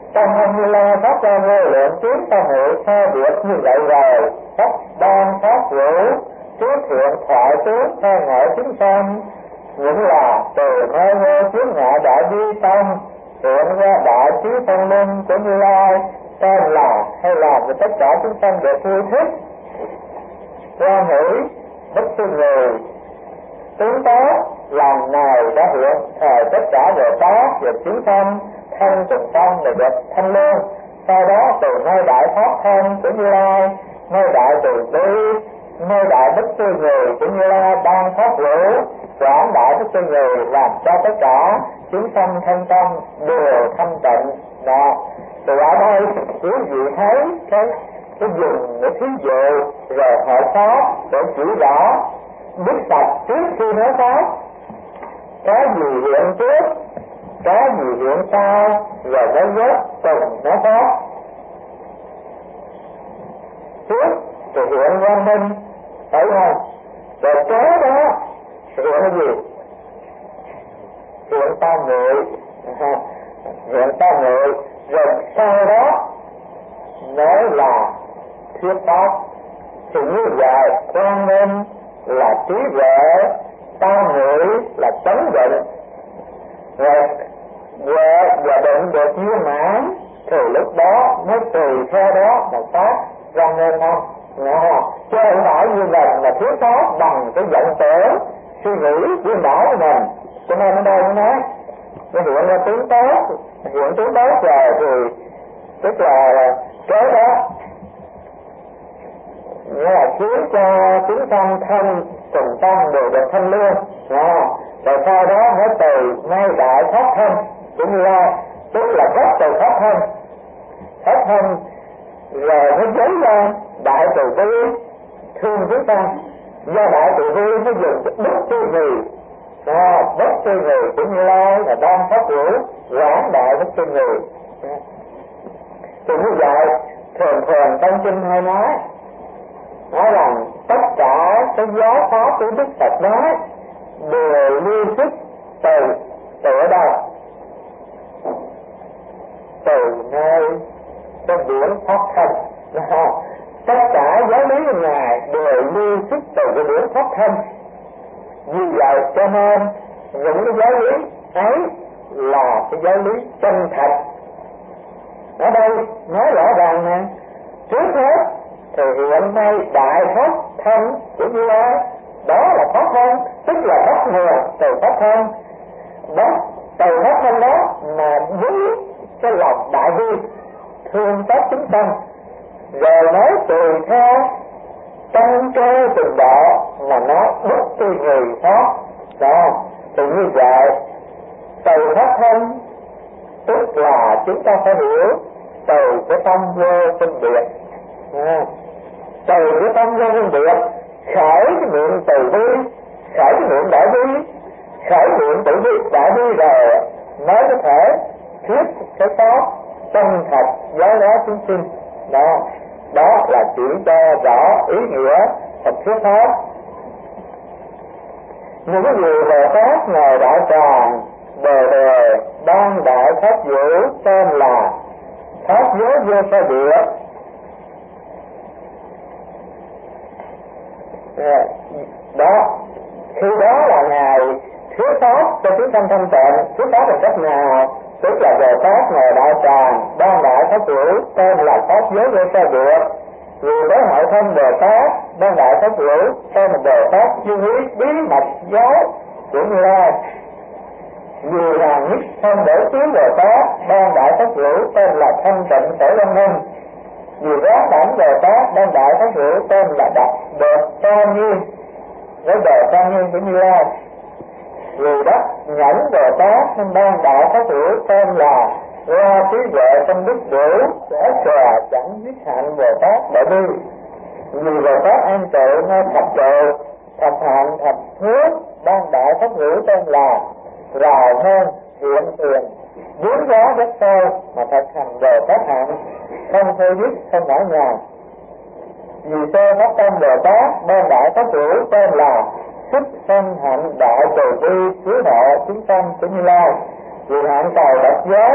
Tâm ông Như Lai phát ra vô lượng tiếng tâm hiệu xa biệt như vậy rồi, cách ban phát vũ trước thiện thoại tướng theo ngợi chúng sanh, những là từ nơi vô chướng ngại đại bi tâm hiện ra đại trí thông minh của Như Lai, tên là hay làm cho tất cả chúng sanh được vui thích. Quan hỷ bất sư người tướng tốt làm này đã hiện thời tất cả Bồ Tát được chúng sanh thân trùng tâm để được thanh lương. Sau đó từ nơi đại pháp thân của Như Lai, nơi đại từ bi, nơi đại bất sư người của Như Lai ban pháp vũ quảng đại bất sư người, làm cho tất cả chúng sanh thân tâm đều thanh tịnh. Đó, từ ở đây quý vị thấy cái dùng để thí dụ rồi hỏi pháp để chỉ rõ biết sạch trước khi nói pháp, cái gì hiện trước, cái gì hiện sau, rồi mới vớt cùng nói pháp. Trước thì hiện quang minh, thấy không? Rồi kế đó hiện cái gì? Hiện tam ngự, hiện tam ngự, rồi sau đó nói là thuyết pháp. Thì như vậy quang minh là trí huệ, tam ngự là chánh định, rồi huệ và định được viên mãn thì lúc đó mới tùy theo đó mà phát ra nên không? Chứ không phải như là thuyết pháp bằng cái giận tưởng suy nghĩ viên đảo của mình. Cho nên ở đây nó nói nó hiện ra tướng tốt, hiện tướng tốt rồi thì tức là kế đó nghĩa là khiến cho chúng sanh thân cùng tâm đều được thanh lương. Rồi sau đó mới từ ngay đại pháp thân cũng như là tức là gốc từ pháp thân rồi mới dấy lên đại từ bi thương chúng sanh. Do đại từ bi mới dùng bất tư người, bất tư người cũng như là ban pháp vũ quảng đại bất tư người. Thì như vậy thường trong kinh hay nói rằng tất cả cái giáo pháp của Đức Phật nói đều lưu xuất từ ở đâu? Từ nơi cái điển pháp thân. Tất cả giáo lý của Ngài đều lưu xuất từ cái điển pháp thân. Vì vậy cho nên những cái giáo lý ấy là cái giáo lý chân thật. Ở đây nói rõ ràng nè, trước hết thì hiện nay đại pháp thân của Như Lai, đó là pháp thân, tức là bắt nguồn từ pháp thân. Đó, từ pháp thân đó mà với cái lòng đại bi thương tất chúng sanh, rồi nói tùy theo căn cơ trình độ mà nó bất tư người pháp. Đó, thì như vậy từ pháp thân tức là chúng ta phải hiểu từ cái tâm vô phân biệt. Từ cái tâm vô phân biệt khởi cái miệng từ bi, khởi cái miệng đại bi, khởi miệng từ bi đại bi rồi mới có thể thuyết cái pháp chân thật giáo hóa chúng sinh. Đó là chỉ cho rõ ý nghĩa thật thuyết pháp. Những cái gì về pháp ngài đã tròn bề đề ban đại pháp vũ tên là pháp giới vô sơ địa. Đó, khi đó là ngài thuyết pháp cho chúng sanh thanh tịnh. Thuyết pháp bằng cách nào? Tức là về pháp ngài đại tràng ban đại pháp vũ tên là pháp giới vô sơ địa. Vì đối hội thân Bồ Tát ban đại pháp vũ tên là Bồ Tát duy lý bí mật giáo của Như Lai. Vì là nhất thân bổ tướng Bồ Tát ban đại pháp vũ tên là thanh tịnh sở văn minh. Vì đó đảnh Bồ Tát ban đại pháp vũ tên là đặc biệt trang nghiêm với bề trang nghiêm của Như Lai. Vì đó nhẫn Bồ Tát nên ban đại pháp vũ tên là qua trí huệ trong đức đủ sẽ xòa chẳng giết hạnh Bồ Tát đại bi. Vì Bồ Tát an trụ nơi thập độ thập hạnh thập phước ban đại pháp vũ tên là rào hơn hiện tiền biến gió đất sâu mà thực hành Bồ Tát hạnh không thôi dứt không mỏi nhàn. Vì sơ pháp tâm Bồ Tát ban đại pháp vũ tên là sức sanh hạnh đại từ bi cứu hộ chúng sanh của Như Lai. Vì hạnh cầu độc giác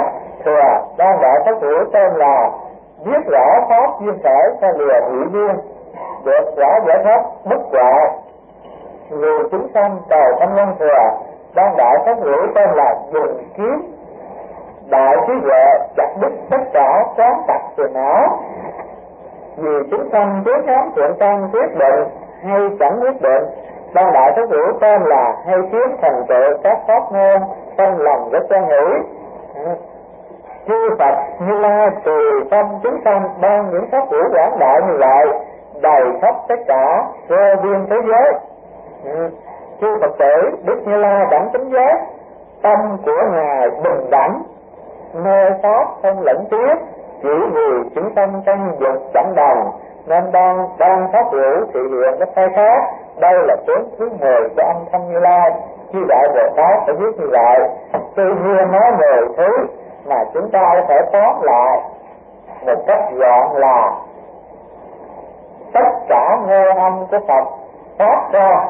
thừa đang đại pháp hữu tên là biết rõ pháp duyên khởi theo lìa hữu duyên, được rõ giải thoát bất hoại. Người chúng sanh cầu thanh nhân thừa đang đại pháp hữu tên là dùng kiếm đại trí huệ chặt đứt tất cả quán tặc phiền não. Vì chúng sanh trước khám thiện căn quyết định hay chẳng quyết định, ban đại pháp hữu tên là hay kiếm thành tựu các pháp môn trong lòng rất quan hỷ. Chư Phật Như Lai tùy tâm chúng sanh ban những pháp hữu quảng đại như vậy đầy khắp tất cả vô biên thế giới. Chư Phật tử Đức Như Lai đẳng chánh giác, tâm của ngài bình đẳng, nơi pháp không lẫn tiếc, chỉ vì chúng sanh trong dục chẳng đồng nên đang pháp hữu thị hiện cái thay khác. Đây là cuốn thứ 10 của âm thanh Như Lai. Chư Đại Bồ Tát phải viết như vậy. Tuy nhiên nói 10 thứ mà chúng ta có thể tóm lại một cách gọn là tất cả ngôi âm của Phật phát ra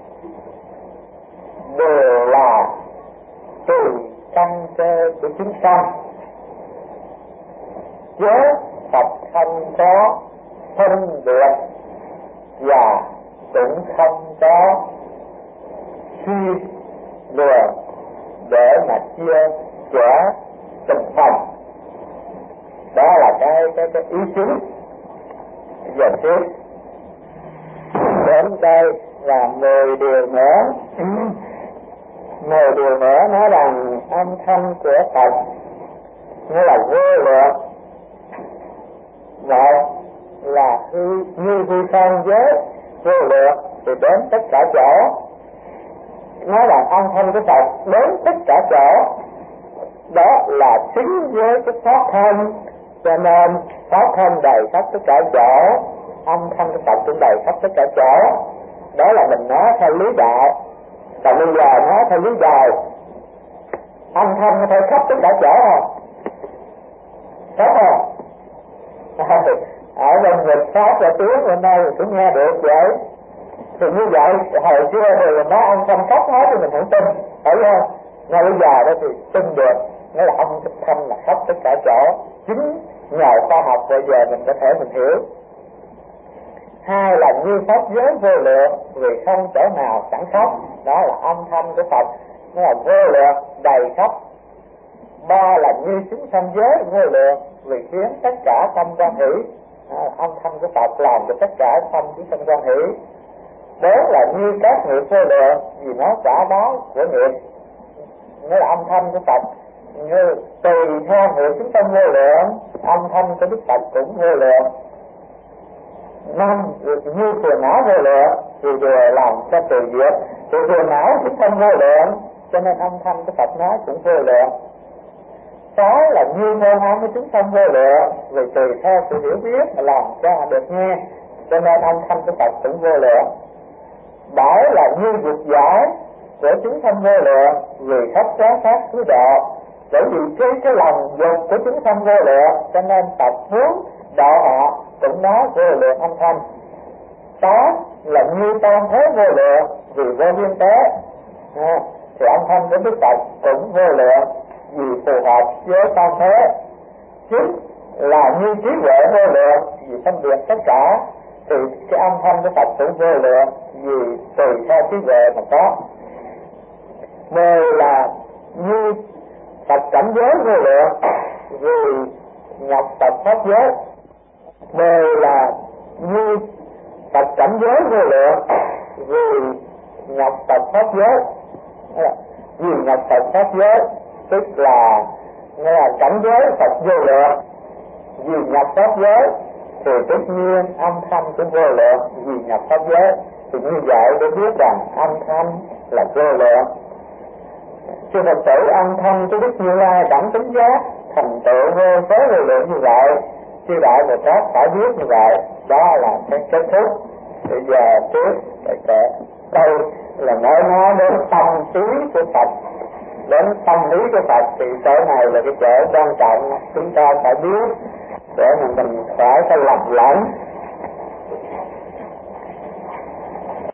đều là từ căn cơ của chúng sanh, chứ Phật không có phân biệt và cũng không có suy luận để mà chia sẻ từng phần. Đó là cái ý chính. Giờ tiếp đến đây là 10 điều nữa. 10 điều nữa nói rằng âm thanh của Phật nghĩa là vô lượng. Một là như hư không giới vô lượng thì đến tất cả chỗ. Nói rằng âm thanh của Phật đến tất cả chỗ, đó là chính với cái pháp thân, cho nên pháp thân đầy khắp tất cả chỗ, âm thanh của Phật cũng đầy khắp tất cả chỗ. Đó là mình nói theo lý đạo. Còn bây giờ nói theo lý đời, âm thanh có thể khắp tất cả chỗ không? Khắp không? Ở bên Nhật Pháp và tiếng bên đây mình cũng nghe được vậy. Thì như vậy hồi xưa thì mình nói âm thanh khắp hết thì mình không tin, phải không? Ngay bây giờ đó thì tin được, nghĩa là âm thanh là khắp tất cả chỗ. Chính nhờ khoa học bây giờ mình có thể mình hiểu. Hai là như pháp giới vô lượng vì không chỗ nào chẳng khắp, đó là âm thanh của Phật, nó là vô lượng đầy khắp. Ba là như chúng sanh giới vô lượng vì khiến tất cả tâm quan hỷ, âm thanh của Phật làm cho tất cả tâm chúng sanh quan hỷ. Bốn là như các nghiệp vô lượng vì nó quả báo của nghiệp, nghĩa là âm thanh của Phật như tùy theo nghiệp chúng sanh vô lượng, âm thanh của Đức Phật cũng vô lượng. Năm như phiền não vô lượng thì đều làm cho từ diệt, thì phiền não chúng sanh vô lượng cho nên âm thanh của Phật nói cũng vô lượng. Sáu là như ngôn âm của chúng sanh vô lượng vì tùy theo sự hiểu biết mà làm cho họ được nghe, cho nên âm thanh của Phật cũng vô lượng. Bảy là như dục giải của chúng sanh vô lượng vì khắp quán pháp cứu độ, bởi vì cái lòng dục của chúng sanh vô lượng cho nên Phật muốn độ họ cũng nói vô lượng âm thanh. Tám là như tam thế vô lượng vì vô biên tế, thì âm thanh của Đức Phật cũng vô lượng vì phù hợp với tam thế. Chín là như trí huệ vô lượng vì phân biệt tất cả, thì cái âm thanh của Phật cũng vô lượng vì tùy theo trí huệ mà có. Mười là như Phật cảnh giới vô lượng vì nhập Phật pháp giới. Mười là như Phật cảnh giới vô lượng vì nhập Phật pháp giới. Vì nhập Phật pháp giới tức là nghe là cảnh giới Phật vô lượng, vì nhập pháp giới thì tất nhiên âm thanh cũng vô lượng vì nhập pháp giới. Thì như vậy để biết rằng âm thanh là vô lượng. Chư Phật tử âm thanh của Đức Như Lai đẳng chánh giác thành tựu vô số vô lượng như vậy, chư Đại Bồ Tát phải biết như vậy. Đó là cái kết thúc. Bây giờ tiếp đây là nói đến tâm trí của Phật, đến tâm lý của Phật, thì chỗ này là cái chỗ quan trọng chúng ta phải biết để mình phải lầm lẫn